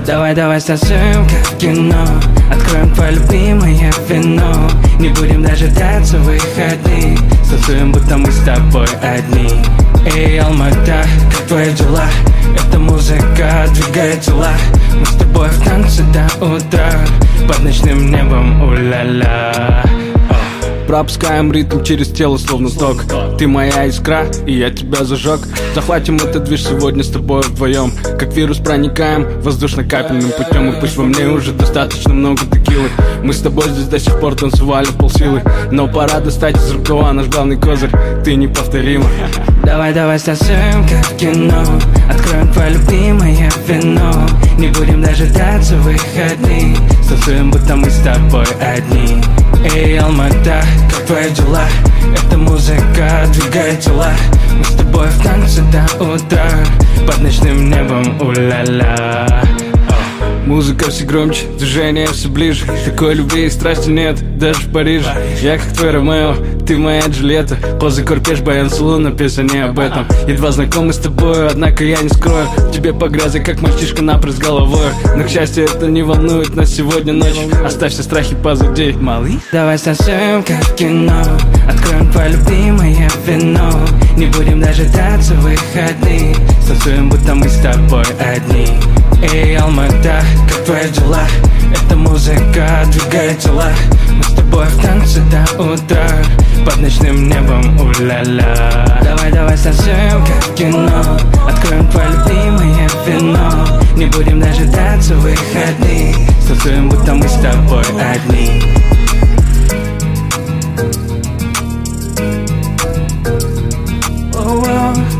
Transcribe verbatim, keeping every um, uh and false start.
Давай, давай станцуем, как в кино. Откроем твое любимое вино. Не будем дожидаться выходных. Станцуем, будто мы с тобой одни. Эй, Алмата, как твои дела? Эта музыка двигает тела. Мы с тобой в танце до утра. Под ночным небом, у-ля-ля. Пропускаем ритм через тело, словно ток. Ты моя искра, и я тебя зажег. Захватим этот движ сегодня с тобой вдвоем. Как вирус проникаем воздушно-капельным путем. И пусть во мне уже достаточно много текилы. Мы с тобой здесь до сих пор танцевали в полсилы. Но пора достать из рукава наш главный козырь. Ты неповторима. Давай, давай станцуем, как в кино. Откроем твое любимое вино. Не будем дожидаться выходных. Станцуем, будто мы с тобой одни. Эй, Алмата, как твои дела? Эта музыка двигает тела. Мы с тобой в танце до утра. Под ночным небом, у-ля-ля. Музыка все громче, движение все ближе. Такой любви и страсти нет, даже в Париже. Я как твой Ромео, ты моя Джульетта. Позы корпеж, баян салона, песня не об этом. Едва знакомы с тобой, однако я не скрою. Тебе по грязи, как мальчишка напрочь с головой. Но, к счастью, это не волнует нас сегодня ночью. Оставь все страхи позади, малый. Давай станцуем, как в кино. Откроем твое любимое вино. Не будем дожидаться выходных. Станцуем, будто мы с тобой одни. Эй, Алмата, как твои дела? Эта музыка двигает тела. Мы с тобой в танце до утра. Под ночным небом, у-ля-ля. Давай, давай станцуем, как в кино. Откроем твое любимое вино. Не будем дожидаться выходных. Станцуем, будто мы с тобой одни. Oh, oh.